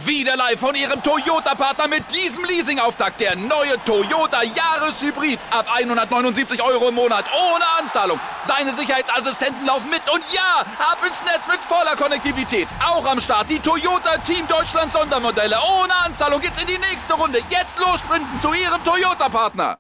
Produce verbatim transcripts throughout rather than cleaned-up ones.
Wieder live von Ihrem Toyota-Partner mit diesem Leasing-Auftakt. Der neue Toyota Jahreshybrid. Ab hundertneunundsiebzig Euro im Monat. Ohne Anzahlung. Seine Sicherheitsassistenten laufen mit. Und ja, ab ins Netz mit voller Konnektivität. Auch am Start die Toyota Team Deutschland Sondermodelle. Ohne Anzahlung geht's in die nächste Runde. Jetzt los sprinten zu Ihrem Toyota-Partner.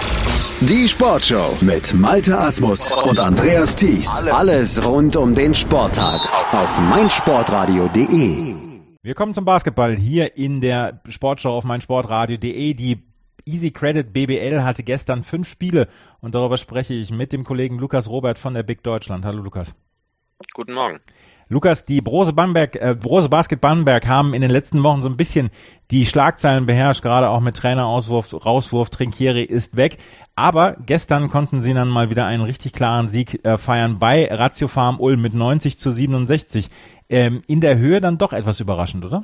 Die Sportshow mit Malte Asmus und Andreas Thies. Alles rund um den Sporttag auf meinsportradio punkt de. Wir kommen zum Basketball hier in der Sportshow auf meinsportradio punkt de. Die Easy Credit B B L hatte gestern fünf Spiele und darüber spreche ich mit dem Kollegen Lukas Robert von der Big Deutschland. Hallo Lukas. Guten Morgen. Lukas, die Brose Bamberg, äh, Brose Basket Bamberg haben in den letzten Wochen so ein bisschen die Schlagzeilen beherrscht, gerade auch mit Trainerauswurf, Rauswurf, Trinkieri ist weg. Aber gestern konnten sie dann mal wieder einen richtig klaren Sieg äh, feiern bei Ratio Farm Ulm mit neunzig zu siebenundsechzig. Ähm, in der Höhe dann doch etwas überraschend, oder?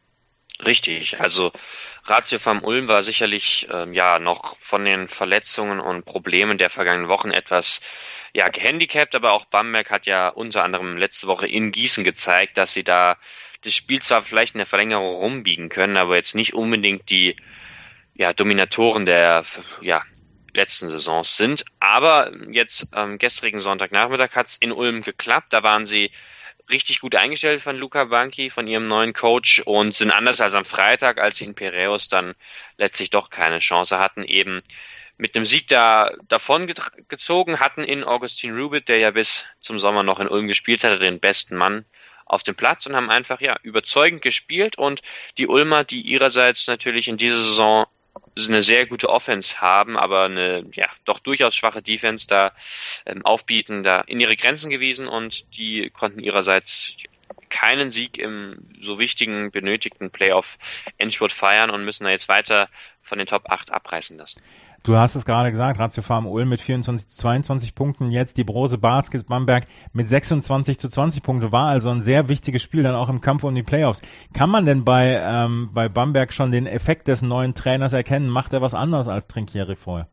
Richtig, also Ratio Farm Ulm war sicherlich ähm, ja noch von den Verletzungen und Problemen der vergangenen Wochen etwas ja gehandicapt, aber auch Bamberg hat ja unter anderem letzte Woche in Gießen gezeigt, dass sie da das Spiel zwar vielleicht in der Verlängerung rumbiegen können, aber jetzt nicht unbedingt die ja Dominatoren der ja letzten Saisons sind. Aber jetzt am gestrigen Sonntagnachmittag hat es in Ulm geklappt, da waren sie richtig gut eingestellt von Luca Banchi, von ihrem neuen Coach, und sind anders als am Freitag, als sie in Piräus dann letztlich doch keine Chance hatten, eben mit einem Sieg da davon gezogen, hatten in Augustin Rubit, der ja bis zum Sommer noch in Ulm gespielt hatte, den besten Mann auf dem Platz und haben einfach ja überzeugend gespielt. Und die Ulmer, die ihrerseits natürlich in dieser Saison eine sehr gute Offense haben, aber eine ja doch durchaus schwache Defense da ähm, aufbieten, da in ihre Grenzen gewiesen, und die konnten ihrerseits keinen Sieg im so wichtigen, benötigten Playoff-Endspurt feiern und müssen da jetzt weiter von den Top acht abreißen lassen. Du hast es gerade gesagt, Ratio Farm Ulm mit vierundzwanzig zu zweiundzwanzig Punkten, jetzt die Brose Basket Bamberg mit sechsundzwanzig zu zwanzig Punkte, war also ein sehr wichtiges Spiel dann auch im Kampf um die Playoffs. Kann man denn bei ähm, bei Bamberg schon den Effekt des neuen Trainers erkennen? Macht er was anderes als Trinkieri vorher?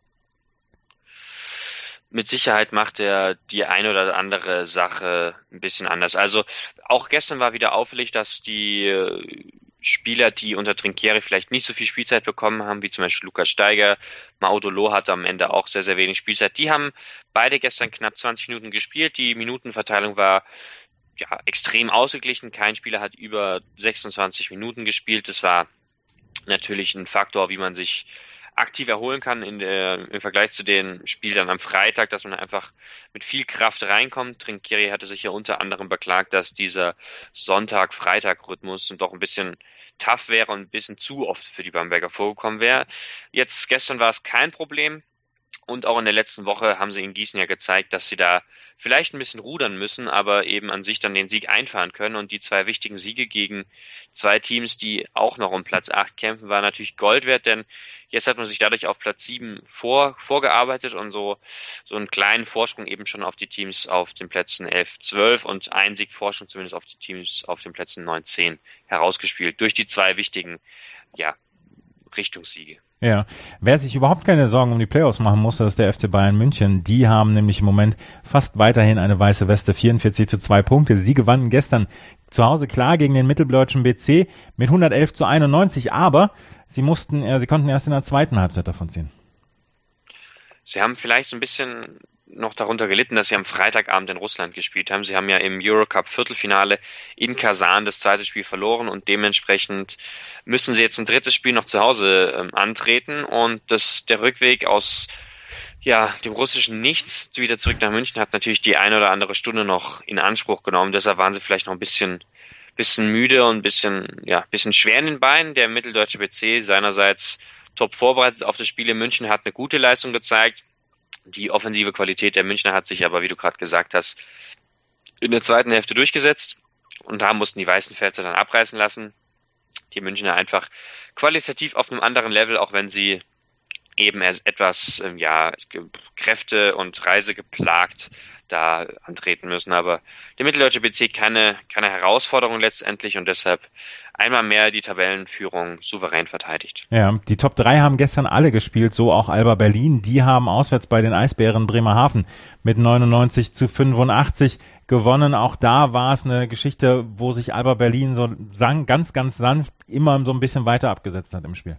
Mit Sicherheit macht er die eine oder andere Sache ein bisschen anders. Also auch gestern war wieder auffällig, dass die Spieler, die unter Trinkieri vielleicht nicht so viel Spielzeit bekommen haben, wie zum Beispiel Lukas Steiger, Maudolo hatte am Ende auch sehr, sehr wenig Spielzeit. Die haben beide gestern knapp zwanzig Minuten gespielt. Die Minutenverteilung war ja extrem ausgeglichen. Kein Spieler hat über sechsundzwanzig Minuten gespielt. Das war natürlich ein Faktor, wie man sich aktiv erholen kann in der, im Vergleich zu den Spielen dann am Freitag, dass man einfach mit viel Kraft reinkommt. Trinkieri hatte sich ja unter anderem beklagt, dass dieser Sonntag-Freitag-Rhythmus doch ein bisschen tough wäre und ein bisschen zu oft für die Bamberger vorgekommen wäre. Jetzt, gestern war es kein Problem. Und auch in der letzten Woche haben sie in Gießen ja gezeigt, dass sie da vielleicht ein bisschen rudern müssen, aber eben an sich dann den Sieg einfahren können. Und die zwei wichtigen Siege gegen zwei Teams, die auch noch um Platz acht kämpfen, war natürlich Gold wert, denn jetzt hat man sich dadurch auf Platz sieben vor, vorgearbeitet und so, so einen kleinen Vorsprung eben schon auf die Teams auf den Plätzen elf, zwölf und ein Sieg Vorsprung zumindest auf die Teams auf den Plätzen neun, zehn herausgespielt durch die zwei wichtigen, ja, Richtungssiege. Ja, wer sich überhaupt keine Sorgen um die Playoffs machen muss, das ist der F C Bayern München. Die haben nämlich im Moment fast weiterhin eine weiße Weste, vierundvierzig zu zwei Punkte. Sie gewannen gestern zu Hause klar gegen den mitteldeutschen B C mit hundertelf zu einundneunzig, aber sie mussten, äh, sie konnten erst in der zweiten Halbzeit davon ziehen. Sie haben vielleicht so ein bisschen noch darunter gelitten, dass sie am Freitagabend in Russland gespielt haben. Sie haben ja im Eurocup-Viertelfinale in Kasan das zweite Spiel verloren und dementsprechend müssen sie jetzt ein drittes Spiel noch zu Hause ähm, antreten, und das, der Rückweg aus ja dem russischen Nichts wieder zurück nach München hat natürlich die eine oder andere Stunde noch in Anspruch genommen. Deshalb waren sie vielleicht noch ein bisschen bisschen müde und ein bisschen ja bisschen schwer in den Beinen. Der mitteldeutsche B C seinerseits top vorbereitet auf das Spiel in München, hat eine gute Leistung gezeigt. Die offensive Qualität der Münchner hat sich aber, wie du gerade gesagt hast, in der zweiten Hälfte durchgesetzt, und da mussten die Weißenfelser dann abreißen lassen. Die Münchner einfach qualitativ auf einem anderen Level, auch wenn sie eben etwas, ja, Kräfte und Reise geplagt da antreten müssen. Aber der Mitteldeutsche B C keine, keine Herausforderung letztendlich und deshalb einmal mehr die Tabellenführung souverän verteidigt. Ja, die Top drei haben gestern alle gespielt, so auch Alba Berlin. Die haben auswärts bei den Eisbären Bremerhaven mit neunundneunzig zu fünfundachtzig gewonnen. Auch da war es eine Geschichte, wo sich Alba Berlin so ganz, ganz sanft immer so ein bisschen weiter abgesetzt hat im Spiel.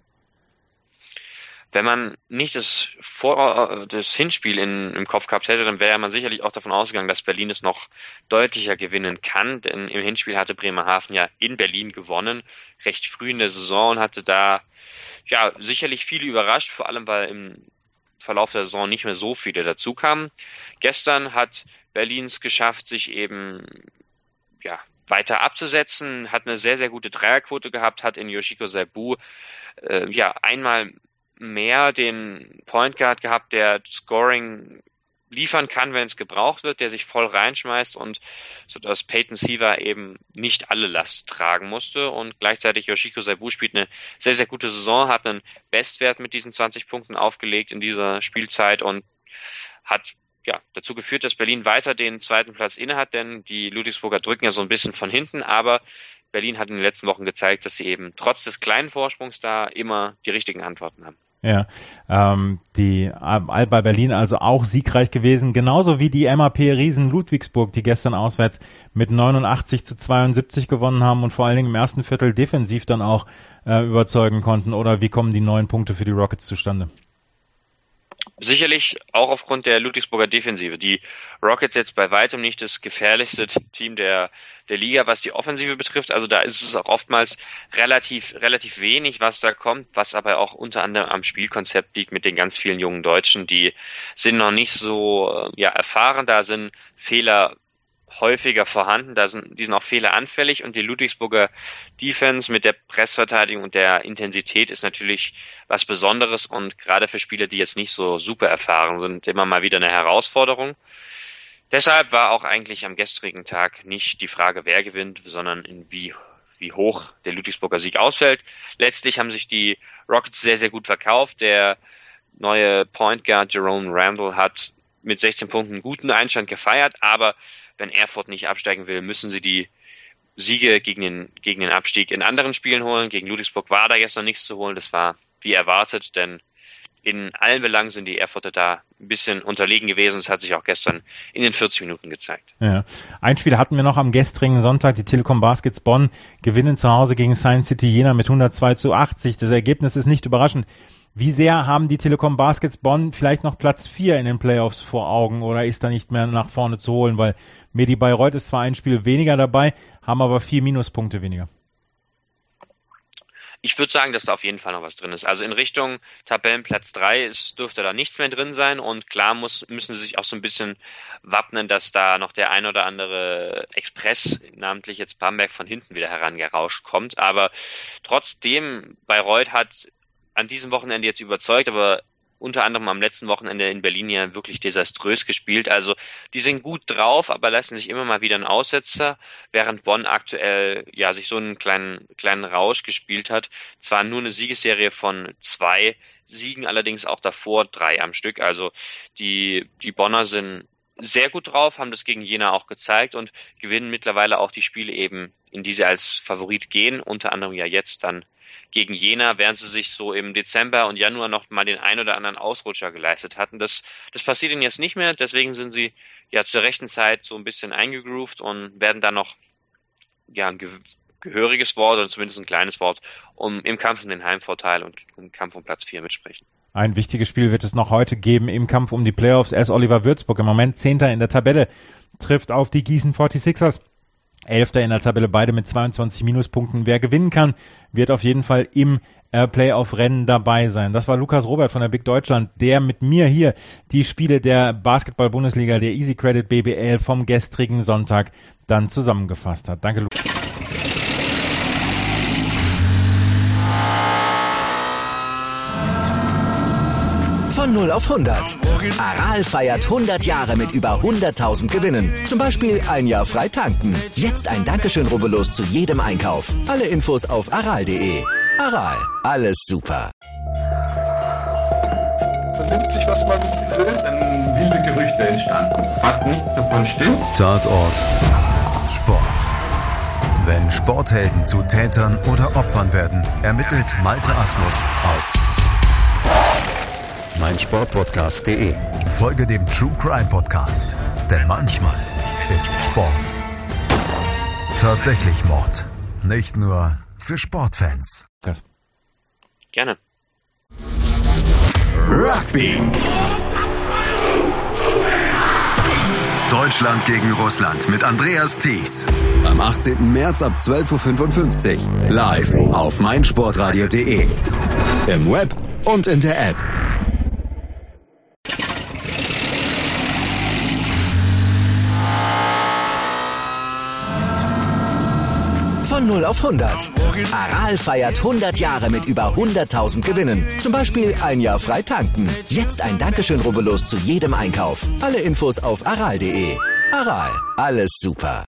Wenn man nicht das, Vor- das Hinspiel in, im Kopf gehabt hätte, dann wäre man sicherlich auch davon ausgegangen, dass Berlin es noch deutlicher gewinnen kann. Denn im Hinspiel hatte Bremerhaven ja in Berlin gewonnen, recht früh in der Saison und hatte da ja sicherlich viele überrascht, vor allem weil im Verlauf der Saison nicht mehr so viele dazu kamen. Gestern hat Berlin es geschafft, sich eben ja weiter abzusetzen, hat eine sehr, sehr gute Dreierquote gehabt, hat in Yoshiko Saibu äh, ja einmal mehr den Point Guard gehabt, der Scoring liefern kann, wenn es gebraucht wird, der sich voll reinschmeißt und so dass Peyton Siva eben nicht alle Last tragen musste und gleichzeitig Yoshiko Saibu spielt eine sehr, sehr gute Saison, hat einen Bestwert mit diesen zwanzig Punkten aufgelegt in dieser Spielzeit und hat ja dazu geführt, dass Berlin weiter den zweiten Platz innehat, denn die Ludwigsburger drücken ja so ein bisschen von hinten, aber Berlin hat in den letzten Wochen gezeigt, dass sie eben trotz des kleinen Vorsprungs da immer die richtigen Antworten haben. Ja, ähm, die Alba Berlin also auch siegreich gewesen, genauso wie die M A P Riesen Ludwigsburg, die gestern auswärts mit neunundachtzig zu zweiundsiebzig gewonnen haben und vor allen Dingen im ersten Viertel defensiv dann auch äh, überzeugen konnten. Oder wie kommen die neun Punkte für die Rockets zustande? Sicherlich auch aufgrund der Ludwigsburger Defensive. Die Rockets jetzt bei weitem nicht das gefährlichste Team der, der Liga, was die Offensive betrifft. Also da ist es auch oftmals relativ, relativ wenig, was da kommt, was aber auch unter anderem am Spielkonzept liegt mit den ganz vielen jungen Deutschen. Die sind noch nicht so ja, erfahren, da sind Fehler häufiger vorhanden, da sind, die sind auch fehleranfällig und die Ludwigsburger Defense mit der Pressverteidigung und der Intensität ist natürlich was Besonderes und gerade für Spieler, die jetzt nicht so super erfahren sind, immer mal wieder eine Herausforderung. Deshalb war auch eigentlich am gestrigen Tag nicht die Frage, wer gewinnt, sondern in wie, wie hoch der Ludwigsburger Sieg ausfällt. Letztlich haben sich die Rockets sehr, sehr gut verkauft. Der neue Point Guard Jerome Randall hat mit sechzehn Punkten einen guten Einstand gefeiert, aber wenn Erfurt nicht absteigen will, müssen sie die Siege gegen den, gegen den Abstieg in anderen Spielen holen. Gegen Ludwigsburg war da gestern nichts zu holen. Das war wie erwartet, denn in allen Belangen sind die Erfurter da ein bisschen unterlegen gewesen. Das hat sich auch gestern in den vierzig Minuten gezeigt. Ja. Ein Spiel hatten wir noch am gestrigen Sonntag. Die Telekom Baskets Bonn gewinnen zu Hause gegen Science City Jena mit hundertzwei zu achtzig. Das Ergebnis ist nicht überraschend. Wie sehr haben die Telekom Baskets Bonn vielleicht noch Platz vier in den Playoffs vor Augen oder ist da nicht mehr nach vorne zu holen? Weil Medi Bayreuth ist zwar ein Spiel weniger dabei, haben aber vier Minuspunkte weniger. Ich würde sagen, dass da auf jeden Fall noch was drin ist. Also in Richtung Tabellenplatz drei ist, dürfte da nichts mehr drin sein und klar muss, müssen sie sich auch so ein bisschen wappnen, dass da noch der ein oder andere Express, namentlich jetzt Bamberg, von hinten wieder herangerauscht kommt. Aber trotzdem, Bayreuth hat an diesem Wochenende jetzt überzeugt, aber unter anderem am letzten Wochenende in Berlin ja wirklich desaströs gespielt. Also die sind gut drauf, aber lassen sich immer mal wieder einen Aussetzer, während Bonn aktuell ja sich so einen kleinen kleinen Rausch gespielt hat. Zwar nur eine Siegesserie von zwei Siegen, allerdings auch davor drei am Stück. Also die die Bonner sind sehr gut drauf, haben das gegen Jena auch gezeigt und gewinnen mittlerweile auch die Spiele eben, in die sie als Favorit gehen, unter anderem ja jetzt dann gegen Jena, während sie sich so im Dezember und Januar noch mal den ein oder anderen Ausrutscher geleistet hatten. Das, das passiert ihnen jetzt nicht mehr, deswegen sind sie ja zur rechten Zeit so ein bisschen eingegroovt und werden dann noch ja ein ge- gehöriges Wort oder zumindest ein kleines Wort um im Kampf um den Heimvorteil und im Kampf um Platz vier mitsprechen. Ein wichtiges Spiel wird es noch heute geben im Kampf um die Playoffs. S. Oliver Würzburg im Moment Zehnter in der Tabelle, trifft auf die Gießen forty-sixers. Elfter in der Tabelle, beide mit zweiundzwanzig Minuspunkten. Wer gewinnen kann, wird auf jeden Fall im äh, Playoff-Rennen dabei sein. Das war Lukas Robert von der Big Deutschland, der mit mir hier die Spiele der Basketball-Bundesliga, der Easy Credit B B L vom gestrigen Sonntag dann zusammengefasst hat. Danke, Lukas. Von null auf hundert. Aral feiert hundert Jahre mit über hunderttausend Gewinnen. Zum Beispiel ein Jahr frei tanken. Jetzt ein Dankeschön, rubbellos zu jedem Einkauf. Alle Infos auf aral punkt de. Aral, alles super. Unfall entstanden. Fast nichts davon stimmt. Tatort Sport. Wenn Sporthelden zu Tätern oder Opfern werden, ermittelt Malte Asmus auf meinsportpodcast punkt de. Folge dem True Crime Podcast, denn manchmal ist Sport tatsächlich Mord. Nicht nur für Sportfans. Gerne. Rugby. Deutschland gegen Russland mit Andreas Thies. Am achtzehnten März ab zwölf Uhr fünfundfünfzig. Live auf meinsportradio punkt de. Im Web und in der App. Von null auf hundert. Aral feiert hundert Jahre mit über hunderttausend Gewinnen. Zum Beispiel ein Jahr frei tanken. Jetzt ein Dankeschön, rubbellos zu jedem Einkauf. Alle Infos auf aral punkt de. Aral, alles super.